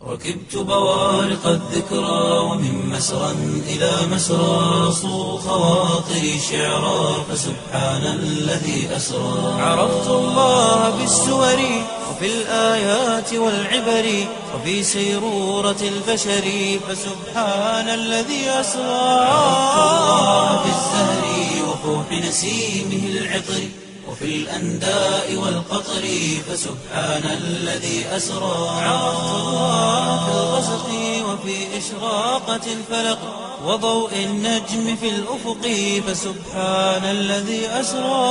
ركبت بوارق الذكرى ومن مسرى إلى مسرى صو خواطري شعرا فسبحان الذي أسرى عرفت الله بالسور وفي الآيات والعبر وفي سيرورة البشر فسبحان الذي أسرى عرفت الله بالزهر وفوح نسيمه العطر وفي الأنداء والقطر فسبحان الذي أسرى عرفت الله في الغسق وفي إشراقة الفلق وضوء النجم في الأفق فسبحان الذي أسرى.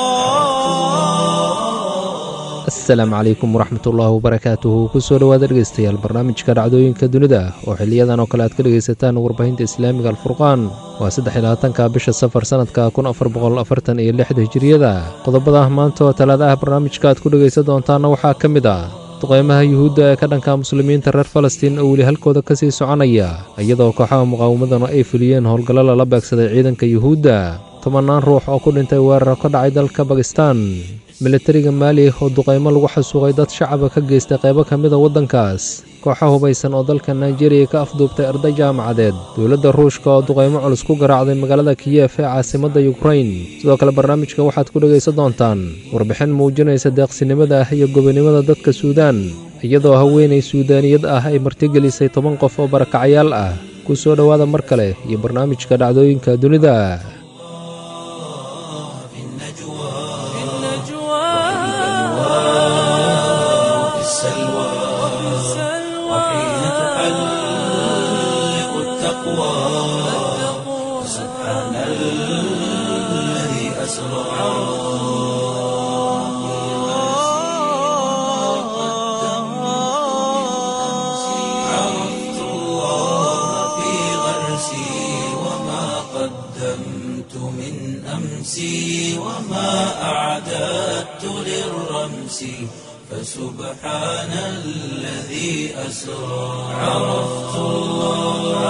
asalaamu calaykum waraxmatullaahi wabarakaatuhu kusoo dhowaada dhegeystayaal barnaamijka dhacdooyinka dunida oo xiliyadan oo kale aad ka dhegaysataan warbaahinta islaamiga alfurqaan waa 23-ka bisha safar sanadka 1446 hijiriyada qodobada maanta oo talaada ah barnaamijka aad ku dhegaysan doontaana waxaa ka mid ah duqeymaha yuhuudda ee ka dhanka muslimiinta reer falastiin oo weli halkooda kasii soconaya iyadoo kooxaha muqaawamadana ay fuliyeen howlgallo lala beegsaday ciidanka yuhuudda 10 ruux oo ku dhintay weerar ka dhacay dalka bakistaan milatariga maali oo duqeymo lagu xasuuqay dad shacaba ka geystay qaybo ka mida waddankaas kooxa hubaysan oo dalka Nigeria ka afduubtay arday jaamacadeed dowladda Ruushka oo duqeymo culus ku garaacday magaalada Kiev ee caasimadda Ukraine sidoo kale barnaamijka waxaad ku dhageysan doontaan warbixin muujinaysa deeqsinimada iyo gobonimada dadka Suudaan iyadoo haweeney Suudaaniyad ah ay martigelisay 10 qof oo barakacayaal ah ku soo dhawaada mar kale iyo barnaamijka dhacdooyinka dunida. فسبحان الذي أسرى عرفت الله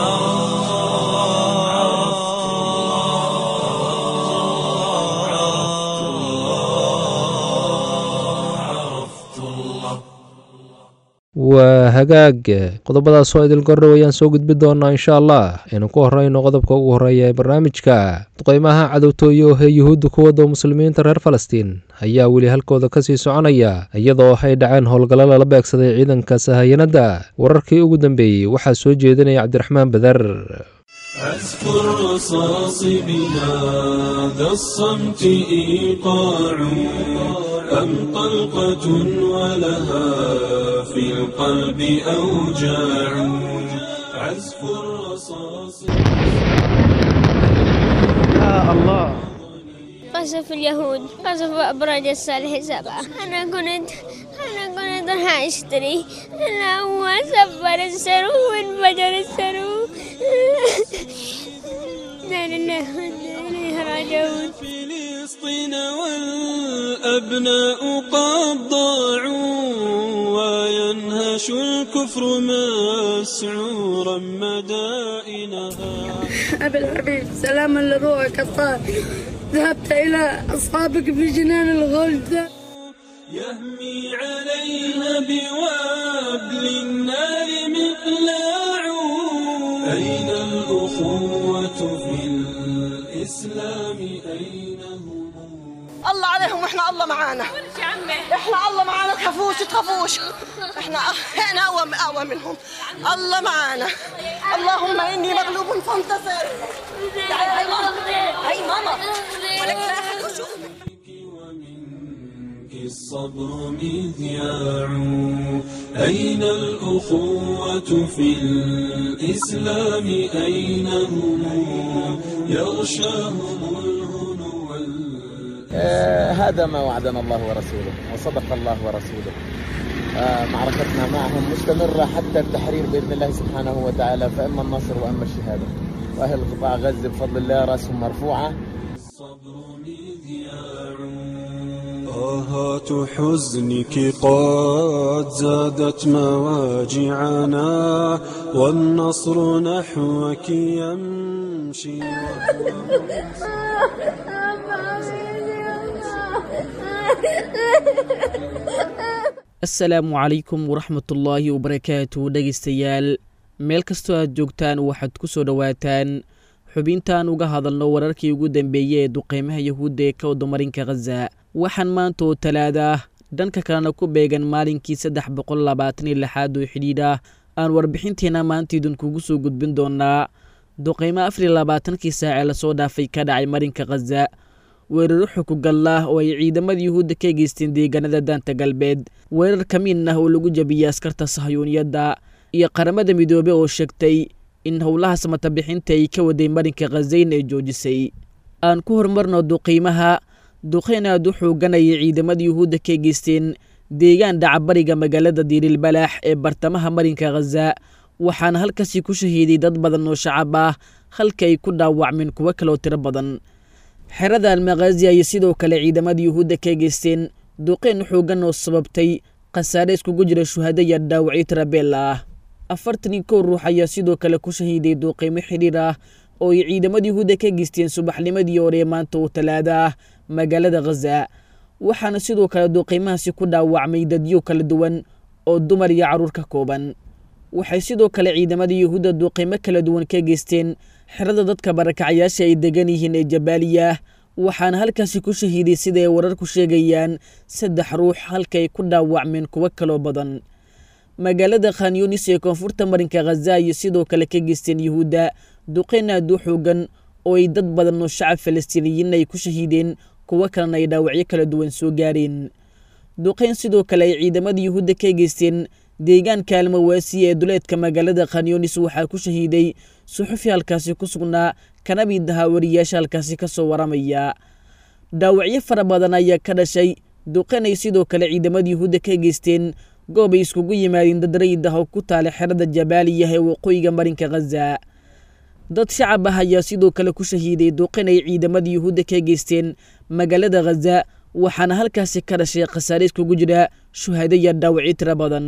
waa hagaag qodobadaas oo idil gordhow ayaan soo gudbi doonaa insha Allah inaan ku horeyno qodobka ugu horeeya ee barnaamijka duqeymaha cadowtooyo ee yuhuudda ku wada muslimiinta reer Falastiin ayaa weli halkooda kasii soconaya iyadoo ay dhaceen howlgallo lala beegsaday ciidanka sahayanada wararkii ugu dambeeyay waxaa soo jeedinaya Cabdiraxmaan Badar. أذكر رصاص بهذا الصمت إيقاع أم طلقة ولها في القلب أوجاع عزف الرصاص يا الله قصف اليهود قصف أبراج الصالح 7 أنا كنت راح أشتري أنا هو سفر السرو وانفجر السرو لا لله إليه راجعون فلسطين والأبناء قد ضاعوا وينهش الكفر مسعورا مدائنها أبي الحبيب سلاما لروحك الطاهر ذهبت إلى أصحابك في جنان الغلد يهمي عليها بوابل النار مقلاع أين الأخوة في الإسلام أين هم الله عليهم وإحنا الله معانا إحنا الله معانا تخافوش إحنا أقوى منهم الله معانا اللهم إني مغلوب فانتصر هاي ماما ولك لا أحد أشوفك الصبر مذياع أين الأخوة في الإسلام أين هم يغشاهم الهنو هذا ما وعدنا الله ورسوله وصدق الله ورسوله. معركتنا معهم مستمرة حتى التحرير بإذن الله سبحانه وتعالى فإما النصر وإما الشهادة وأهل قطاع غزة بفضل الله رأسهم مرفوعة. الصبر مذياع آهات حزنك قد زادت مواجعنا والنصر نحوك يمشي assalaamu calaykum waraxmatullaahi wabarakaatu dhegaystayaal meel kastoo aad joogtaan waxaad ku soo dhowaataan xubintaan uga hadalno wararkii ugu dambeeyey ee duqeymaha yahuudda ee ka wadamarinka khaza waxaan maanta oo talaada ah dhanka kalena ku beegan maalinkii 326 oo xidhiidha aan warbixinteena maanta idinkugu soo gudbin doonaa duqeymo 24kii saace lasoo dhaafay ka dhacay marinka khaza weeraro xukugallah oo ay ciidamada yuhuudda ka geysteen deegaanada daanta galbeed weerar ka mid ah oo lagu jabiyey askarta sahayuuniyadda iyo qaramada midoobe oo sheegtay in howlaha samatabixinta ay ka waday marinka khazayn ay joojisay aan ku horumarno duqeymaha duqeyn aad u xooganayay ciidamada yuhuudda ka geysteen deegaan dhacabariga magaalada diirilbalaax ee bartamaha marinka khaza waxaana halkaasi ku shahiiday dad badan oo shacab ah halka ay ku dhaawacmeen kuwo kaloo tiro badan xerada almaqaazi ayay sidoo kale ciidamada yuhuudda ka geysteen duqeyn xoogan oo sababtay khasaare iskugu jira shuhada iyo dhaawacyo tirabeel ah 41 ruux ayaa sidoo kale ku shahiiday duqeymo xidhiir ah oo ay ciidamada yuhuudda ka geysteen subaxnimadii hore maanta oo talaada ah magaalada khaza waxaana sidoo kale duqeymahaasi ku dhaawacmay dadyo kala duwan oo dumar iyo carruur ka kooban waxay sidoo kale ciidamada yuhuudda duqeymo kala duwan ka geysteen xerada dadka barakacayaasha ay degan yihiin ee jabaaliya waxaana halkaasi ku shahiiday sida ay wararku sheegayaan 3 ruux halka ay ku dhaawacmeen kuwo kaloo badan magaalada Khan Yunis ee koonfurta marinka Khaza iyo sidoo kale ka geysteen yuhuudda duqeyn aad u xoogan oo ay dad badan oo shacab Falastiiniyiin ay ku shahiideen kuwo kalena ay dhaawacyo kala duwan soo gaareen duqeyn sidoo kale ay ciidamada yuhuudda ka geysteen deegaanka almawaasi ee duleedka magaalada Khan Yunis waxaa ku shahiiday suxufi halkaasi ku sugnaa kana mid ahaa wariyaasha halkaasi ka soo waramaya dhaawacyo fara badan ayaa ka dhashay duqeyn ay sidoo kale ciidamada yuhuudda ka geysteen goob ay iskugu yimaadeen dad rayid ah oo ku taala xerada jabaaliya ee waqooyiga marinka khaza dad shacab ah ayaa sidoo kale ku shahiiday duqeyn ay ciidamada yuhuudda ka geysteen magaalada khaza waxaana halkaasi ka dhashay khasaare iskugu jira shuhada iyo dhaawacyo tiro badan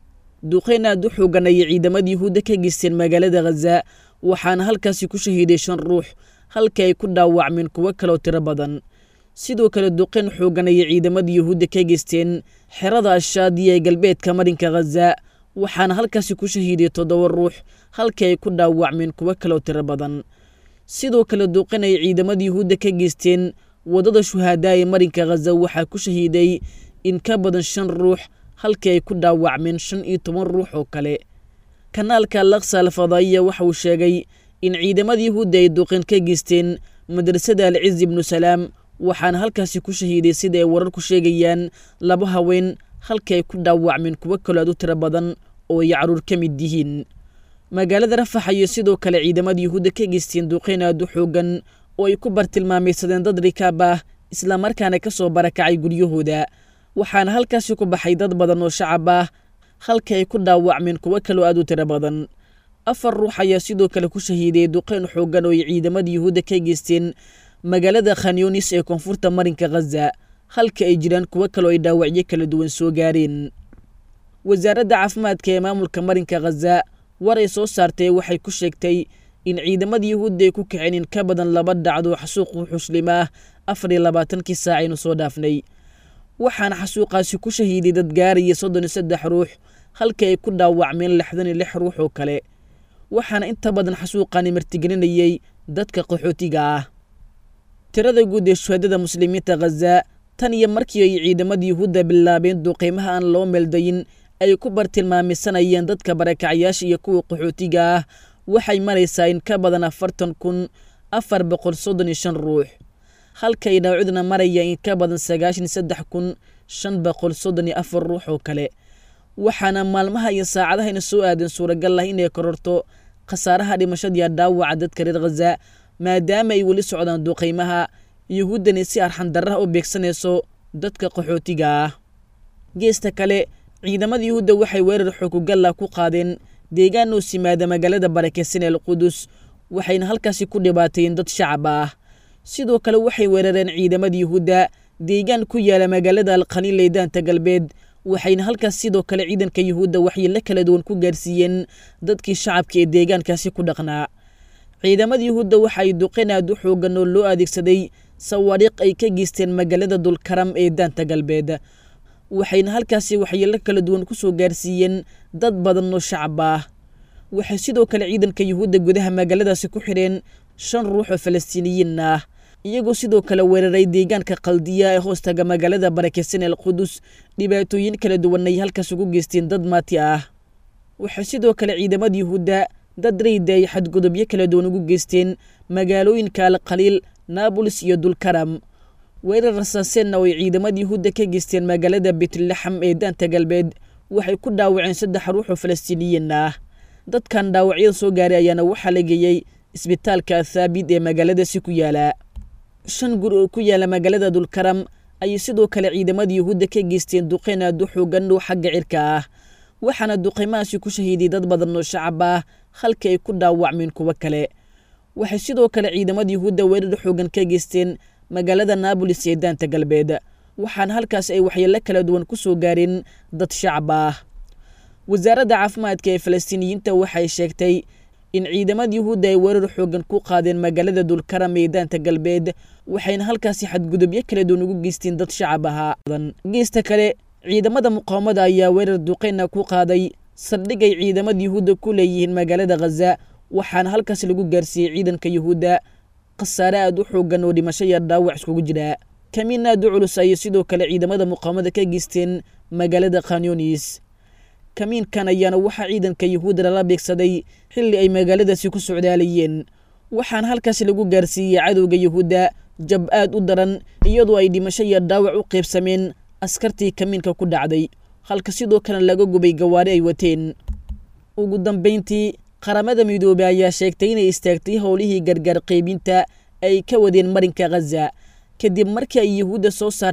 duqeyn aad u xoogan ayay ciidamada yuhuudda ka geysteen magaalada khaza waxaana halkaasi ku shahiiday 5 ruux halka ay ku dhaawacmeen kuwo kaloo tiro badan sidoo kale duqeyn xoogan ayay ciidamada yuhuudda ka geysteen xerada ashaadiya ee galbeedka marinka khaza waxaana halkaasi ku shahiiday 7 ruux halka ay ku dhaawacmeen kuwo kaloo tiro badan sidoo kale duqeyn ay ciidamada yuhuudda ka geysteen wadada shuhada ee marinka khaza waxaa ku shahiiday in ka badan 5 ruux halka ay ku dhaawacmeen 15 ruux oo kale kanaalka al-Aqsa al-Fadaiya waxa uu sheegay in ciidamada yuhuudda ay duqeyn ka geysteen madrasada al-Izz ibn Salaam waxaana halkaasi ku shahiiday sida ay wararku sheegayaan 2 haween halka ay ku dhaawacmeen kuwo kale aad u tiro badan oo ay carruur ka mid yihiin magaalada Rafax iyo sidoo kale ciidamada yuhuudda ka geysteen duqeyn aad u xoogan oo ay ku bartilmaamaysadeen dad rikaab ah isla markaana ka soo barakacay guryahooda waxaana halkaasi ku baxay dad badan oo shacab ah halka ay ku dhaawacmeen kuwo kale aad u tiro badan 4 ruux ayaa sidoo kale ku shahiiday duqeyn xoogan oo ay ciidamada yuhuudda ka geysteen magaalada Khan Yunis ee koonfurta marinka Khaza halka ay jiraan kuwo kale oo ay dhaawacyo kala duwan soo gaareen wasaaradda caafimaadka ee maamulka marinka Khaza war ay soo saartay waxay ku sheegtay in ciidamada yuhuudda ay ku kaceen in ka badan 2 dhacdo xasuuq xuslima 24kii saac aynu soo dhaafnay waxaana xasuuqaasi ku shahiiday dad gaaraya 33 ruux halka ay ku dhaawacmeen 66 ruux oo kale waxaana inta badan xasuuqani martigelinayay dadka qaxootiga ah tirada guud ee shuhadada muslimiinta Khaza tan iyo markii ay ciidamada yuhuudda bilaabeen duqeymaha aan loo meeldayin ay ku bartilmaamisanayeen dadka barakacayaasha iyo kuwa qaxootiga ah waxay maraysaa in ka badan 40,435 ruux halka ay dhaawacduna maraya in ka badan 93,534 ruux oo kale waxaana maalmaha iyo saacadaha soo aadan suuragal ah inay kororto khasaaraha dhimashada iyo dhaawaca dadka reer Khaza maadaama ay weli socdaan duqeymaha yuhuuddani si arxan darro u beegsanayso dadka qaxootiga ah geesta kale ciidamada yuhuudda waxay weerar xukugal ah ku qaadeen deegaan oo simaada magaalada barakeysan ee Qudus waxayna halkaasi ku dhibaateen dad shacab ah sidoo kale waxay weerareen ciidamada yuhuudda deegaan ku yaala magaalada al-Qaniil ee daanta galbeed waxayna halkaas sidoo kale ciidanka yuhuudda waxyeello kala duwan ku gaarsiiyeen dadkii shacabka ee deegaankaasi ku dhaqnaa ciidamada yuhuudda waxay duqeyn aad u xoogan oo loo adeegsaday sawaariiq ay ka geysteen magaalada Dulkaram ee daanta galbeed waxayna halkaasi waxyeello kala duwan ku soo gaarsiiyeen dad badan oo shacab ah. waxay sidoo kale ciidanka yuhuudda gudaha magaaladaasi ku xidheen 5 ruux oo falastiiniyiin ah, iyagoo sidoo kale weeraray deegaanka qaldiya ee hoostaga magaalada barakeysan ee Qudus. dhibaatooyin kala duwan ay halkaas ugu geysteen dad maati ah. waxay sidoo kale ciidamada yuhuudda dad rayid ay xadgudubyo kala duwan ugu geysteen magaalooyinka Al-Qaliil, Nablus iyo Dulkaram. weerar rasaaseenna oo ciidamada yuhuudda ka geysteen magaalada Bethlehem ee daanta galbeed waxay ku dhaawaceen 3 ruux oo falastiiniyiin ah. dadkan dhaawacyada soo gaaray ayaana waxaa la geeyay isbitaalka Thaabit ee magaaladaasi ku yaala. 5 guri oo ku yaala magaalada Dulkaram ay sidoo kale ciidamada yuhuudda ka geysteen duqeyn aad u xooggan oo xagga cirka ah, waxaana duqeymahaasi ku shahiiday dad badan oo shacab ah halka ay ku dhaawacmeen kuwa kale. waxay sidoo kale ciidamada yuhuudda weerar xooggan ka geysteen magaalada Nablus ee daanta galbeed, waxaana halkaas ay waxyeello kala duwan ku soo gaareen dad shacab ah. wasaaradda caafimaadka ee Falastiiniyiinta waxay sheegtay in ciidamada yuhuudda ay weerar xooggan ku qaadeen magaalada Dulkaram ee daanta galbeed, waxayna halkaasi xadgudubyo kala duwan ugu geysteen dad shacab ah. geesta kale ciidamada muqaawamada ayaa weerar duqeyna ku qaaday saldhig ay ciidamada yuhuudda ku leeyihiin magaalada Gaza, waxaana halkaas lagu gaarsiiyey ciidanka yuhuudda khasaare aad u xooggan oo dhimasho iyo dhaawac iskugu jira. kamiin aad u culus ayay sidoo kale ciidamada muqaawamada ka geysteen magaalada Khan Yunis. kamiinkan ayaana waxaa ciidanka yuhuudda lala beegsaday xilli ay magaaladaasi ku socdaalayeen, waxaana halkaas lagu gaarsiiyey cadowga yuhuudda jab aad u daran, iyadoo ay dhimasho iyo dhaawac u qaybsameen askartii kamiinka ku dhacday, halka sidoo kale laga gubay gawaari ay wateen. ugu dambeyntii qaramada midoobay ayaa sheegtay inay istaagtay howlihii gargaar qaybinta ay ka wadeen marinka Gaza kadib markii ay yuhuudda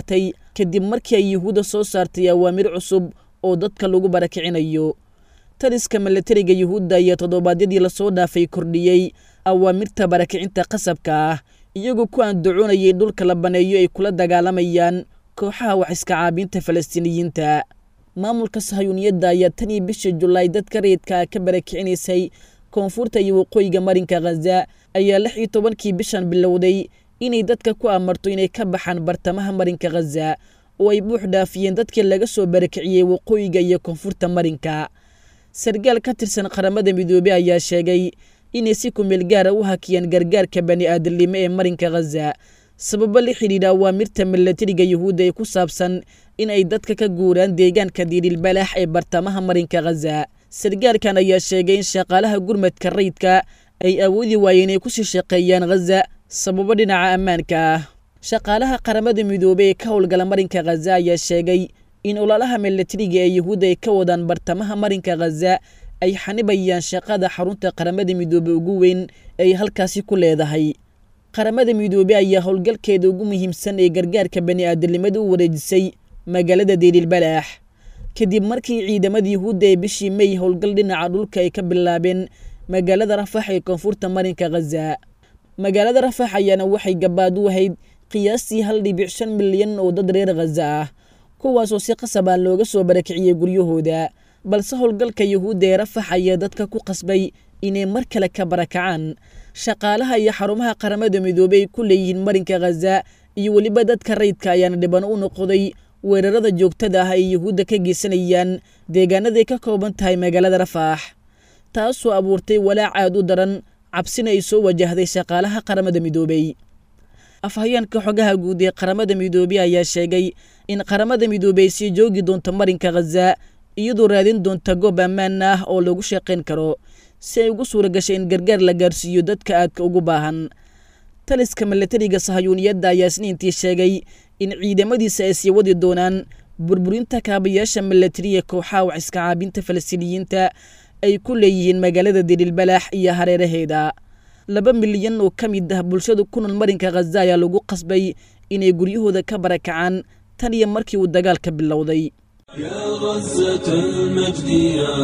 soo saartay awaamir cusub oo dadka lagu barakicinayo. taliska milatariga yuhuudda ayaa toddobaadyadii la soo dhaafay kordhiyey awaamirta barakicinta qasabka ah, iyagoo ku andacoonayay dhulka la baneeyo ay kula dagaalamayaan kooxaha wax iska caabinta Falastiiniyiinta. maamulka Sahayuuniyadda ayaa tani bishii Julaay dadka rayidka ka barakicinaysay koonfurta iyo waqooyiga marinka Gaza ayaa 16kii bishan bilowday inay dadka ku amarto inay ka baxaan bartamaha marinka Gaza oo ay buux dhaafiyeen dadkii laga soo barakiciyay waqooyiga iyo koonfurta marinka. sargaal ka tirsan qaramada midoobay ayaa sheegay inay si ku meel gaar ah u hakiyeen gargaarka bani'aadamnimo ee marinka Gaza sababo la xiriira awaamirta milatariga yuhuudda ee ku saabsan in ay dadka ka guuraan deegaanka Diiril Balax ee bartamaha marinka Gaza. sargaalkan ayaa sheegay in shaqaalaha gurmadka rayidka ay awoodi waayeen inay ku sii shaqeeyaan Gaza sababo dhinaca ammaanka ah. shaqaalaha qaramada midoobay ee ka howlgala marinka Gaza ayaa sheegay in ololaha milatariga ee yuhuudda ay ka wadaan bartamaha marinka Gaza ay xanibayaan shaqada xarunta qaramada midoobay ugu weyn ee halkaasi ku leedahay. qaramada midoobay ayaa howlgalkeeda ugu muhiimsan ee gargaarka bani'aadamnimada u wareejisay magaalada Diiril Balax kadib markii ciidamada yuhuudda ee bishii May howlgal dhinaca dhulka ay ka bilaabeen magaalada Rafax ee koonfurta marinka Gaza. magaalada Rafax ayaana waxay gabaad u ahayd qiyaastii 1.5 milyan oo dad reer Gaza ah, kuwaas oo si qasab ah looga soo barakiciyay guryahooda, balse howlgalka yuhuudda ee Rafax ayaa dadka ku qasbay inay mar kale ka barakacaan. shaqaalaha iyo xarumaha qaramada midoobay ku leeyihiin marinka Gaza iyo waliba dadka rayidka ayaana dhiban u noqday weerarada joogtada ah ay yuhuudda ka geysanayaan deegaanada ay ka kooban tahay magaalada Rafax, taasoo abuurtay walaac aad u daran, cabsina ay soo wajahday shaqaalaha qaramada midoobay. afhayeenka xogaha guud ee qaramada midoobay ayaa sheegay in qaramada midoobay sii joogi doonto marinka Gaza iyadoo raadin doonta goob ammaan ah oo lagu shaqeyn karo si ay ugu suura gashay in gargaar la gaarsiiyo dadka aadka ugu baahan. taliska milatariga Sahayuuniyadda ayaa Isniintii sheegay in ciidamadiisa ay sii wadi doonaan burburinta kaabayaasha milatariga kooxaha wax iska caabinta Falastiiniyiinta ay ku leeyihiin magaalada Diiril Balax iyo hareeraheeda. 2 milyan oo ka mid ah bulshada ku nool marinka Gaza ayaa lagu qasbay inay guryahooda ka barakacaan tan iyo markii uu dagaalka bilowday. يا غزة المجد يا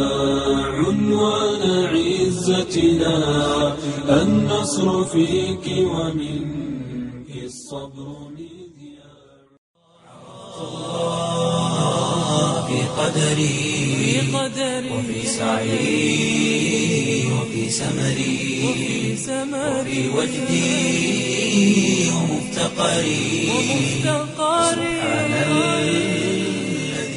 عنوان عزتنا النصر فيك ومنك الصبر مذياع. في قدري وفي سعي وفي سمري وفي وجدي ومفتقري سبحان الذي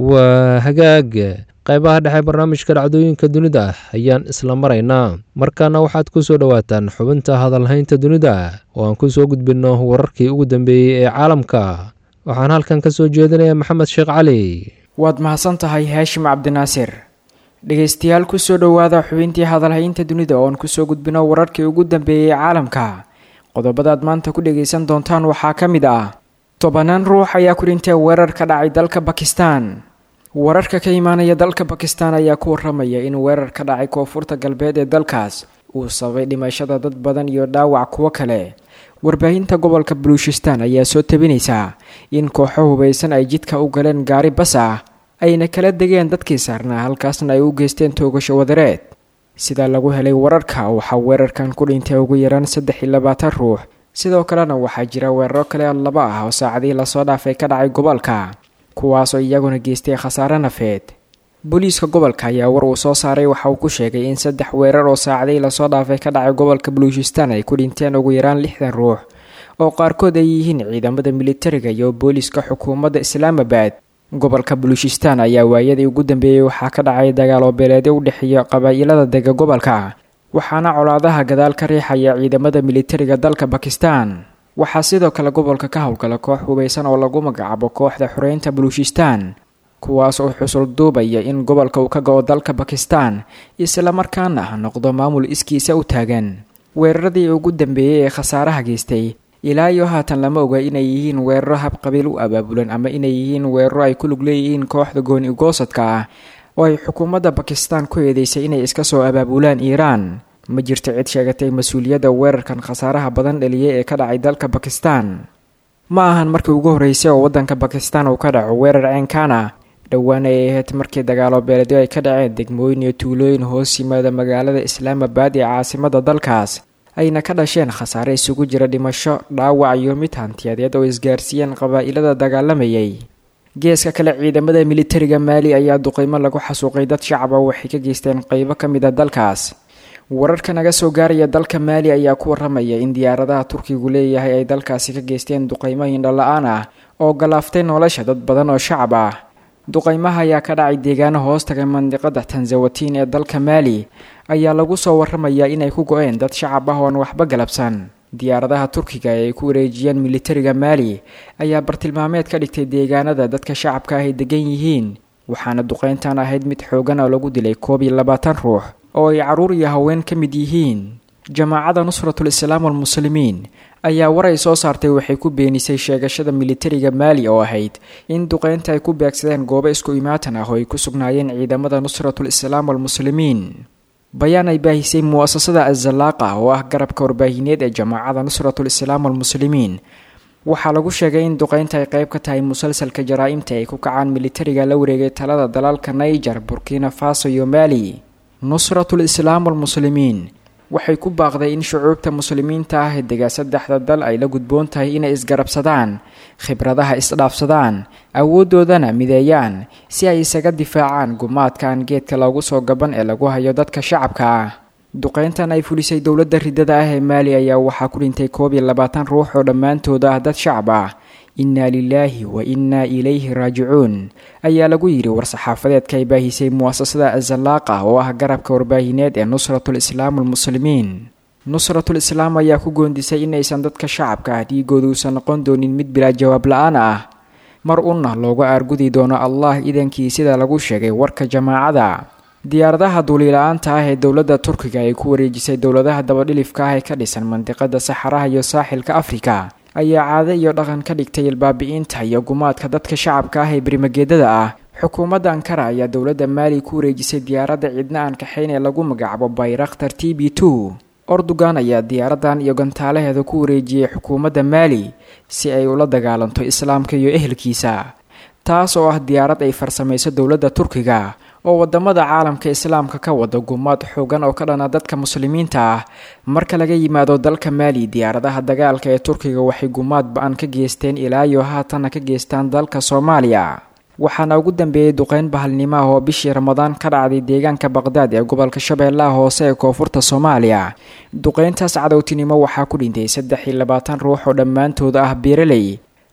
waa hagaag qaybaha dhexe barnaamijka dhacdooyinka dunida ayaan isla maraynaa. markaana waxaad ku soo dhowaataan xubinta hadalhaynta dunida oo aan ku soo gudbinno wararkii ugu dambeeyey ee caalamka. waxaan halkan ka soo jeedinayaa maxamed sheekh cali. waad mahadsan tahay haashim cabdinaasir. dhegaystayaal ku soo dhowaada xubintii hadalhaynta dunida oo aan kusoo gudbino wararkii ugu dambeeyey ee caalamka. qodobadaad maanta ku dhegaysan doontaan waxaa ka mid ah 10 ruux ayaa ku dhintay weerar ka dhacay dalka Bakistan. wararka ka imaanaya dalka Bakistan ayaa ku waramaya in weerar ka dhacay koonfurta galbeed ee dalkaas uu sababay dhimashada dad badan iyo dhaawac kuwa kale. warbaahinta gobolka Baluchistan ayaa soo tabinaysa in kooxo hubeysan ay jidka u galeen gaari bas ah ayna kala degeen dadkii saarnaa halkaasna ay u geysteen toogasho wadareed. sida lagu helay wararka waxaa weerarkan ku dhintay ugu yaraan 23 ruux. sidoo kalena waxaa jira weeraro kale oo 2 ah oo saacadii lasoo dhaafay ka dhacay gobolka kuwaas oo iyaguna geystay khasaare nafeed. booliiska gobolka ayaa war uu soo saaray waxa uu ku sheegay in 3 weerar oo saacadii lasoo dhaafay ka dhacay gobolka Baluchistan ay ku dhinteen ugu yaraan 60 ruux oo qaarkood ay yihiin ciidamada militariga iyo booliiska xukuumadda Islamabad. gobolka Baluchistan ayaa waayadii ugu dambeeyay waxaa ka dhacay dagaal beeleed u dhexeeya qabaa'ilada dega gobolka waxaana colaadaha gadaal ka riixaya ciidamada militariga dalka Bakistan. waxaa sidoo kale gobolka ka howlgala koox hubeysan oo lagu magacaabo kooxda xoreynta Baluchistan kuwaas oo xusul duubaya in gobolka uu ka go'o dalka Bakistan isla markaana noqdo maamul iskiisa u taagan. weeraradii ugu dambeeyay ee khasaaraha geystay ilaa iyo haatan lama oga inay yihiin weeraro hab qabiil u abaabulan ama inay yihiin weeraro ay ku lug leeyihiin kooxda gooni ugoosadka ah oo ay xukuumadda Bakistan ku eedeysay inay iska soo abaabulaan Iiraan. ma jirto cid sheegatay mas'uuliyadda weerarkan khasaaraha badan dhaliyay ee ka dhacay dalka Bakistan. ma ahan markii ugu horeysay oo wadanka Bakistan uu ka dhaco weerar ceenkaan ah. dhowaan ay ahayd markii dagaalo beeleedyo ay ka dhaceen degmooyin iyo tuulooyin hoos yimaada magaalada Islamabad ee caasimadda dalkaas ayna ka dhasheen khasaare isugu jira dhimasho, dhaawac iyo mid hantiyadeed oo isgaarsiiyeen qabaa'ilada dagaalamayay. geeska kale ciidamada militariga Mali ayaa duqeymo lagu xasuuqay dad shacab ah waxay ka geysteen qaybo ka mid ah dalkaas. wararka naga soo gaaraya dalka Mali ayaa ku waramaya in diyaaradaha Turkigu leeyahay ay dalkaasi ka geysteen duqeymo indhala'aan ah oo galaaftay nolosha dad badan oo shacab ah. duqeymaha ayaa ka dhacay deegaano hoos taga mandiqada Tanzawatin ee dalka Mali ayaa lagu soo waramayaa inay ku go'een dad shacab ah oo aan waxba galabsan. diyaaradaha Turkiga ay ku wareejiyeen militariga Mali ayaa bartilmaameed ka dhigtay deegaanada dadka shacabka ah ay degan yihiin waxaana duqeyntan ahayd mid xoogan oo lagu dilay 22 ruux oo ay caruur iyo haween ka mid yihiin. jamaacada Nusratul Islaam wal Muslimiin ayaa war ay soo saartay waxay ku beenisay sheegashada militariga Mali oo ahayd in duqeynta ay ku beegsadeen goobo isku imaatan ah oo ay ku sugnaayeen ciidamada Nusratul Islaam wal Muslimiin. bayaan ay baahisay mu'asasada Az-Zalaqa oo ah garabka warbaahineed ee jamaacada Nusratul Islaam wal Muslimiin waxaa lagu sheegay in duqeynta ay qayb ka tahay musalsalka jaraa'imta ay ku kacaan militariga la wareegay talada dalalka Niger, Burkina Faso iyo Mali. Nusratul Islaam wal Muslimiin waxay ku baaqday in shucuubta muslimiinta ah ee dega 3 dal ay la gudboon tahay inay isgarabsadaan, khibradaha isdhaafsadaan, awooddoodana mideeyaan si ay isaga difaacaan gumaadkan geedka loogu soo gaban ee lagu hayo dadka shacabka ah. duqeyntan ay fulisay dowladda ridada ah ee Mali ayaa waxaa ku dhintay 22 ruux oo dhammaantood ah dad shacab ah. inna lillahi wa inna ilayhi raajicuun ayaa lagu yiri war-saxaafadeedka ay baahisay mu'asasada Az-Zalaqa oo ah garabka warbaahineed ee Nusratul Islaam wal Muslimiin. Nusratul Islaam ayaa ku goondisay inaysan dadka shacabka ah dhiigoodu uusan noqon doonin mid bilaa jawaab la'aan ah. mar unna looga aargudi doono Allah idankii sida lagu sheegay warka jamaacada. diyaaradaha duulila'aanta ah ee dowladda Turkiga ay ku wareejisay dowladaha dabadhilifka ah ee ka dhisan mandiqada Saxaraha iyo saaxilka Afrika ayaa caado iyo dhaqan ka dhigtay ilbaabi'inta iyo gumaadka dadka shacabka ah ee birimageedada ah. xukuumadda Ankara ayaa dowladda Mali ku wareejisay diyaaradda cidna aan kaxayn ee lagu magacaabo Bayraktar TB2. Erdogan ayaa diyaaradan iyo gantaalaheeda ku wareejiyay xukuumadda Mali si ay ula dagaalanto islaamka iyo ehelkiisa, taas oo ah diyaarad ay farsamayso dowladda Turkiga oo wadamada caalamka islaamka ka wada gumaad xoogan oo ka dhana dadka muslimiinta ah. marka laga yimaado dalka Mali, diyaaradaha dagaalka ee Turkiga waxay gumaad ba'an ka geysteen ilaa iyo haatan ka geystaan dalka Soomaaliya. waxaana ugu dambeeyay duqeyn bahalnimo ah oo bishii Ramadaan ka dhacday deegaanka Baghdad ee gobolka Shabeellaha Hoose ee koonfurta Soomaaliya. duqeyntaas cadowtinimo waxaa ku dhintay 23 ruux oo dhammaantood ah beeraley.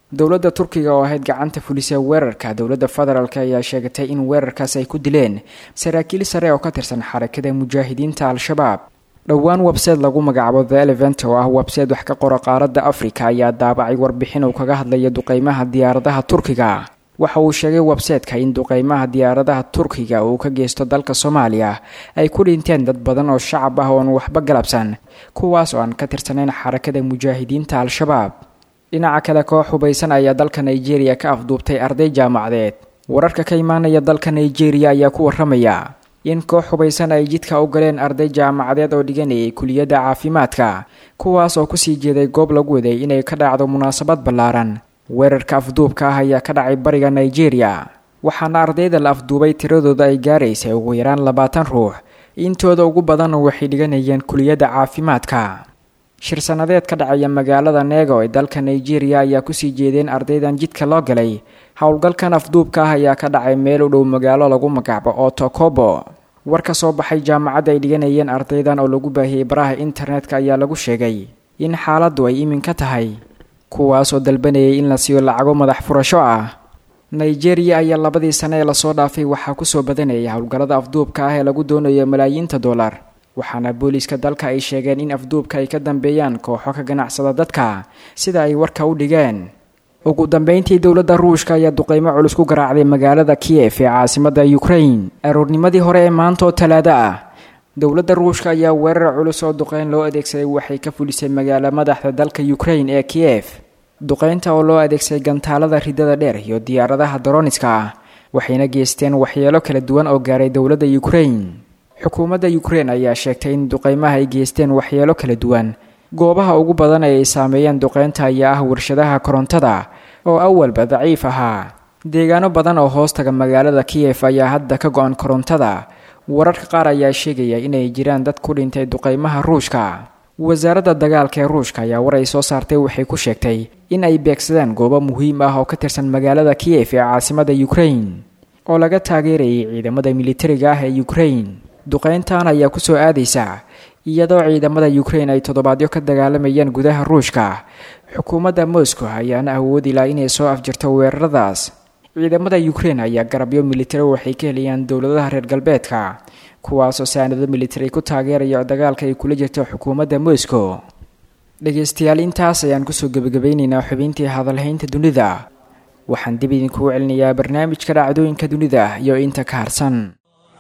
dowladda turkiga oo ahayd gacanta fulisa weerarka dowladda federaalk ayaa sheegatay in weerarkaas ay ku dileen saraakiil sare oo ka tirsan xarakada mujaahidiinta al-shabaab. dhowaan website lagu magacaabo The Elephant oo ah website wax ka qora qaaradda Afrika ayaa daabacay warbixin uu kaga hadlayo duqeymaha diyaaradaha Turkiga. waxa uu sheegay website-ka in duqeymaha diyaaradaha Turkiga uu ka geysto dalka Soomaaliya ay ku dhinteen dad badan oo shacab ah oo aan waxba galabsan, kuwaas oo aan ka tirsanayn xarakada mujaahidiinta al-shabaab. dhinaca kale koox hubaysan ayaa dalka Nigeria ka afduubtay arday jaamacadeed. wararka ka imaanaya dalka Nigeria ayaa ku waramaya in koox hubaysan ay jidka u galeen arday jaamacadeed oo dhiganayay kuliyadda caafimaadka, kuwaas oo kusii jeeday goob lagu waday inay ka dhacdo munaasabad ballaaran. weerarka afduubka ah ayaa ka dhacay bariga Nigeria, waxaana ardayda la afduubay tiradooda ay gaaraysay ugu yaraan 20 ruux, intooda ugu badan waxay dhiganayeen kuliyadda caafimaadka. shir sanadeed ka dhacaya magaalada Nego ee dalka Nigeria ayaa kusii jeedeen ardaydan jidka loo galay. howlgalkan afduubka ah ayaa ka dhacay meel u dhow magaalo lagu magacaabo Otokobo. war ka soo baxay jaamacadda ay dhiganayeen ardaydan oo lagu baahiyay baraha internetka ayaa lagu sheegay in xaaladdu ay iminka tahay, kuwaas oo dalbanayay in la siiyo lacago madax furasho ah. Nigeria ayaa 2 sano ee lasoo dhaafay waxaa kusoo badanayay howlgallada afduubka ah ee lagu doonayo malaayiinta dollar, waxaana booliiska dalka ay sheegeen in afduubka ay ka dambeeyaan kooxo ka ganacsada dadka sida ay warka u dhigeen. ugu dambeyntii dowladda Ruushka ayaa duqeymo culus ku garaacday magaalada Kiev ee caasimadda Ukraine aroornimadii hore ee maanta oo Talaado ah. dowladda Ruushka ayaa weerar culus oo duqeyn loo adeegsaday waxay ka fulisay magaalada madaxda dalka Ukraine ee Kiev. duqeynta oo loo adeegsaday gantaalada ridada dheer iyo diyaaradaha droniska ah waxayna geysteen waxyeelo kala duwan oo gaaray dowladda Ukraine. xukuumadda Ukraine ayaa sheegtay in duqeymaha ay geysteen waxyeelo kala duwan. goobaha ugu badan ee ay saameeyeen duqeynta ayaa ah warshadaha korontada oo awalba daciif ahaa. deegaano badan oo hoostaga magaalada Kiev ayaa hadda ka go'an korontada. wararka qaar ayaa sheegaya inay jiraan dad ku dhintay duqeymaha Ruushka. wasaaradda dagaalka ee Ruushka ayaa war ay soo saartay waxay ku sheegtay in ay beegsadeen goobo muhiim ah oo ka tirsan magaalada Kiev ee caasimadda Ukraine oo laga taageerayay ciidamada militariga ah ee Ukraine. duqeyntan ayaa ku soo aadaysa iyadoo ciidamada Ukraine ay toddobaadyo ka dagaalamayaan gudaha Ruushka. xukuumadda Moscow ayaana awoodi lahayd inay soo afjarto weeraradaas. ciidamada Ukraine ayaa garabyo militari waxay ka helayaan dowladaha reer galbeedka, kuwaas oo saanado militari ku taageeraya dagaalka ay kula jirto xukuumadda Moscow. dhageystayaal, intaas ayaan kusoo gabagabeynaynaa xubintii hadalhaynta dunida. waxaan dib idinkugu celinayaa barnaamijka dhacdooyinka dunida iyo inta ka harsan.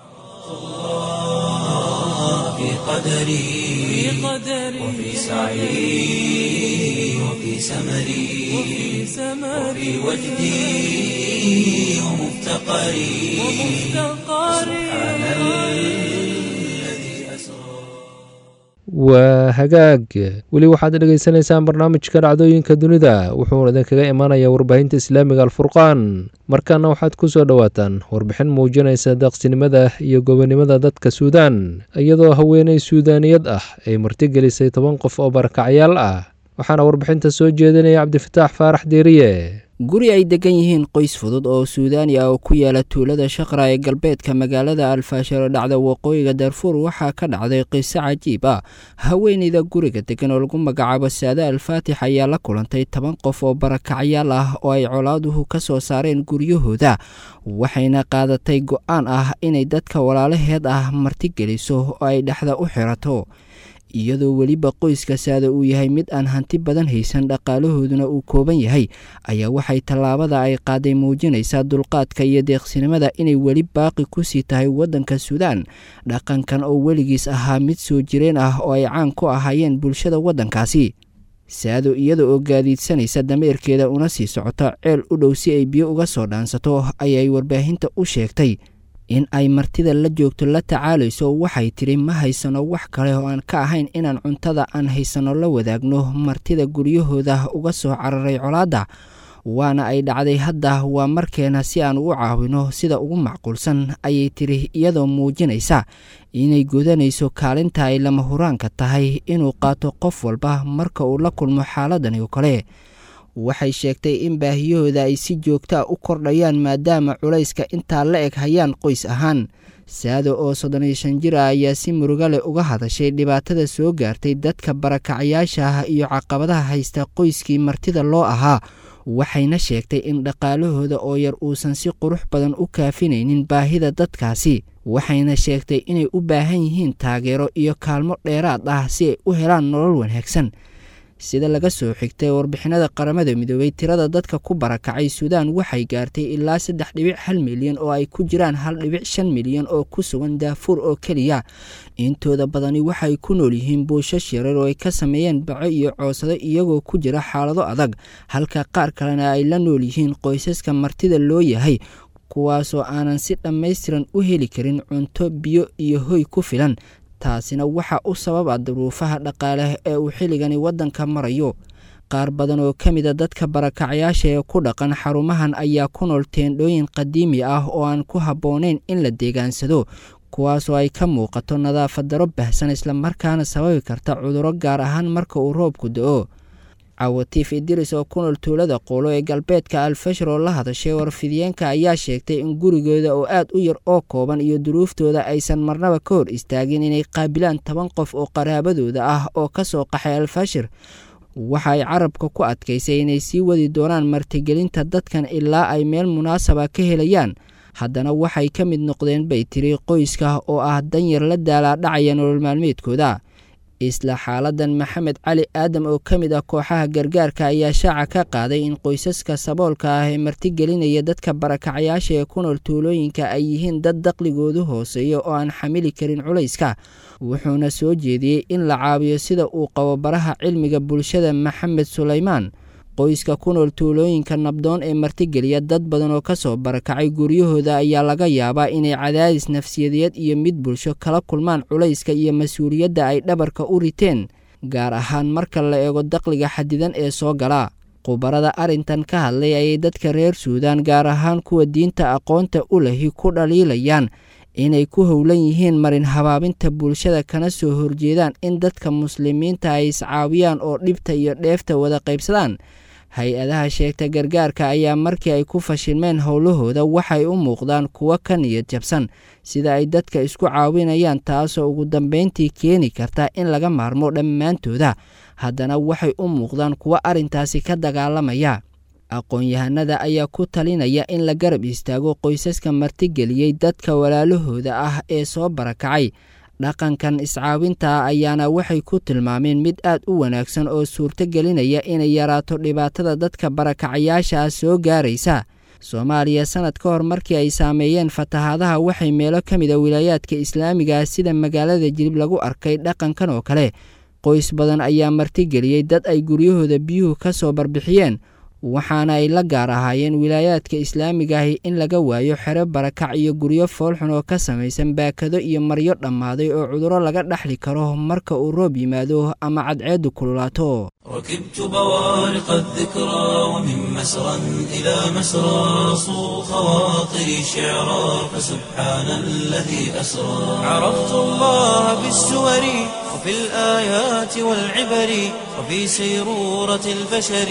وفي سعي وفي سمري وفي وجدي ومفتقري سبحان الذي أسرى. waa hagaag weli waxaad dhegaysanaysaan barnaamijka dhacdooyinka dunida, wuxuuna idinkaga imaanayaa warbaahinta islaamiga alfurqaan. markaana waxaad ku soo dhowaataan warbixin muujinaysa deeqsinimada iyo gobonimada dadka Suudaan, iyadoo haweeney Suudaaniyad ah ay martigelisay 10 qof oo barakacyaal ah. waxaana warbixinta soo jeedinaya Cabdifataax Faarax Deeriye. guri ay degan yihiin qoys fudud oo Suudaani ah oo ku yaala tuulada Shaqra ee galbeedka magaalada Alfaashir oo dhacda waqooyiga Darfur waxaa ka dhacday qiso cajiib ah. haweeneyda guriga degan oo lagu magacaabo Saada Al-Faatix ayaa la kulantay 10 qof oo barakacyaal ah oo ay colaaduhu ka soo saareen guryahooda, waxayna qaadatay go'aan ah inay dadka walaalaheed ah martigeliso oo ay dhexda u xirato. iyadoo weliba qoyska Saada uu yahay mid aan hanti badan haysan, dhaqaalahooduna uu kooban yahay, ayaa waxay tallaabada ay qaaday muujinaysaa dulqaadka iyo deeqsinimada inay weli baaqi ku sii tahay waddanka Suudaan. dhaqankan oo weligiis ahaa mid soo jireen ah oo ay caan ku ahaayeen bulshada waddankaasi. Saado iyada oo gaadiidsanaysa dameerkeeda una sii socota ceel u dhow si ay biyo uga soo dhaansato ayay warbaahinta u sheegtay in ay martida la joogto la tacaalayso. waxay tiri ma haysano wax kale oo aan ka ahayn inaan cuntada aan haysano la wadaagno martida guryahooda uga soo cararay colaadda, waana ay dhacday hadda waa markeena si aan u caawino sida ugu macquulsan, ayay tiri iyadoo muujinaysa inay godanayso kaalinta ay lama huraanka tahay inuu qaato qof walba marka uu la kulmo xaaladani oo kale. waxay sheegtay in baahiyahooda ay si joogta u kordhayaan maadaama culayska intaa la eg hayaan qoys ahaan. Saado oo 35 jir ah ayaa si murugo leh uga hadashay dhibaatada soo gaartay dadka barakacyaasha ah iyo caqabadaha haysta qoyskii martida loo ahaa. waxayna sheegtay in dhaqaalahooda oo yar uusan si qurux badan u kaafinaynin baahida dadkaasi waxayna sheegtay inay u baahan yihiin taageero iyo kaalmo dheeraad ah si ay u helaan nolol wanaagsan. sida laga soo xigtay warbixinada qaramada midoobay tirada dadka ku barakacay suudaan waxay gaartay ilaa 3.1 milyan oo ay ku jiraan 1.5 milyan oo ku sugan Darfur oo kaliya. intooda badani waxay ku nool yihiin buushash yaryar oo ay ka sameeyeen baco iyo coosado iyagoo ku jira xaalado adag, halka qaar kalena ay la nool yihiin qoysaska martida loo yahay kuwaasoo aanan si dhammaystiran u heli karin cunto, biyo iyo hoy ku filan. taasina waxa u sababa duruufaha dhaqaale ee uu xilligani waddanka marayo. qaar badan oo ka mid ah dadka barakacayaasha ee ku dhaqan xarumahan ayaa ku nool teendhooyin qadiimi ah oo aan ku habboonayn in la deegaansado, kuwaasoo ay ka muuqato nadaafad darro baahsan isla markaana sababi karta cudurro gaar ahaan marka uu roobku da'o. Cawatiif Idris oo ku nool tuulada Qoolo ee galbeedka Al-Fashir oo la hadashay warfidiyeenka ayaa sheegtay in gurigooda oo aad u yar oo kooban iyo duruuftooda aysan marnaba ka hor istaagin inay qaabilaan 10 qof oo qaraabadooda ah oo ka soo qaxay Al-Fashir. waxay carabka ku adkaysay inay sii wadi doonaan martigelinta dadkan ilaa ay meel munaasaba ka helayaan. haddana waxay ka mid noqdeen bay tiri qoyska oo ah danyar la daalaa dhacaya nolol maalmeedkooda. isla xaaladan Maxamed Cali Aadam oo ka mid ah kooxaha gargaarka ayaa shaaca ka qaaday in qoysaska saboolka ah ee martigelinaya dadka barakacayaasha ee ku nool tuulooyinka ay yihiin dad dakhligoodu hooseeyo oo aan xamili karin culayska. wuxuuna soo jeediyey in la caawiyo sida uu qabo baraha cilmiga bulshada Maxamed Suleymaan. qoyska ku nool tuulooyinka nabdoon ee martigeliya dad badan oo ka soo barakacay guryahooda ayaa laga yaabaa inay cadaadis nafsiyadeed iyo mid bulsho kala kulmaan culayska iyo mas-uuliyadda ay dhabarka u riteen, gaar ahaan marka la eego dakhliga xadidan ee soo gala. khubarada arrintan ka hadlay ayay dadka reer Suudaan gaar ahaan kuwa diinta aqoonta u lehi ku dhaliilayaan inay ku howlan yihiin marin habaabinta bulshada kana soo horjeedaan in dadka muslimiinta ay iscaawiyaan oo dhibta iyo dheefta wada qaybsadaan. hay-adaha sheegta gargaarka ayaa markii ay ku fashilmeen howlahooda waxay u muuqdaan kuwo ka niyad jabsan sida ay dadka isku caawinayaan, taasoo ugu dambeyntii keeni karta in laga maarmo dhammaantooda. haddana waxay u muuqdaan kuwo arrintaasi ka dagaalamaya. aqoon-yahanada ayaa ku talinaya in la garab istaago qoysaska martigeliyey dadka walaalahooda ah ee soo barakacay. dhaqankan iscaawinta ayaana waxay ku tilmaameen mid aad u wanaagsan oo suurto gelinaya inay yaraato dhibaatada dadka barakacayaasha ah soo gaaraysa. Soomaaliya sanad ka hor markii ay saameeyeen fatahaadaha waxay meelo ka mid ah wilaayaadka islaamiga sida magaalada Jilib lagu arkay dhaqankan oo kale. qoys badan ayaa martigeliyey dad ay guryahooda biyuhu ka soo barbixiyeen, waxaana ay la gaar ahaayeen wilaayaadka islaamiga ah in laga waayo xero barakac iyo guryo foolxun oo ka samaysan baakado iyo maryo dhammaaday oo cudurro laga dhaxli karo marka uu roob yimaado ama cadceedu kululaato. ركبت بوارق الذكرى ومن مسرى إلى مسرى صو خواطري شعرا فسبحان الذي أسرى. عرفت الله بالسور وفي الآيات والعبر وفي سيرورة البشر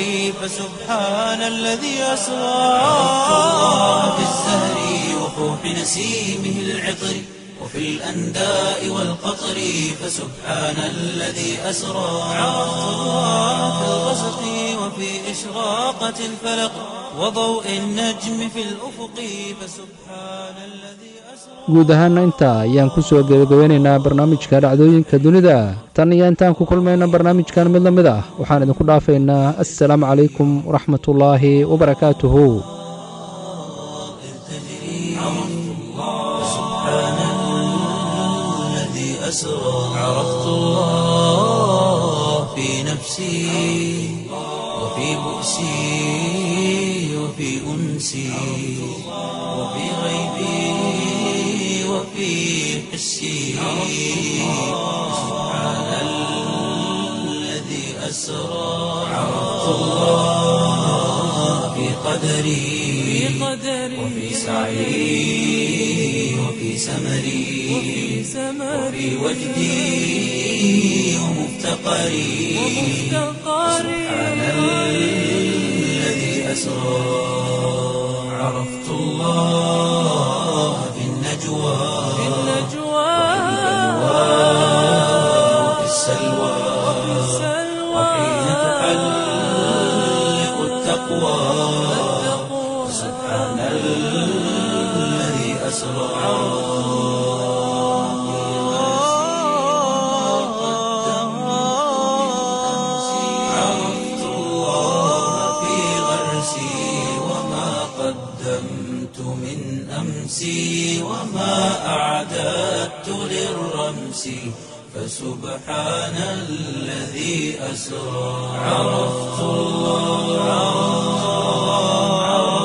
فسبحان الذي أسرى. عرفت الله بالزهر وفوح نسيمه العطر وفي الأنداء والقطر فسبحان الذي أسرى. عرفت الله في الغسق وفي إشراقة الفلق وضوء النجم في الأفق فسبحان الذي أسرى. guud ahaana intaa ayaan ku soo gabagabeynaynaa barnaamijka dhacdooyinka dunida. tan iyo intaan ku kulmayna barnaamijkan mid la mid ah waxaan idinku dhaafaynaa assalaamu calaykum waraxmatullaahi wabarakaatuhu. عرفت الله في نفسي وفي بؤسي وفي أنسي وفي غيبي وفي حسي. سبحان الذي أسرى. عرفت الله في قدري وفي سعي وفي سمري وفي وجدي ومفتقري. سبحان الذي أسرى. عرفت الله في النجوى وفي السلوى وحين تحلق التقوى أسلمت من أمسي وما أعددت للرمس فسبحان الذي أسرى عرفت الله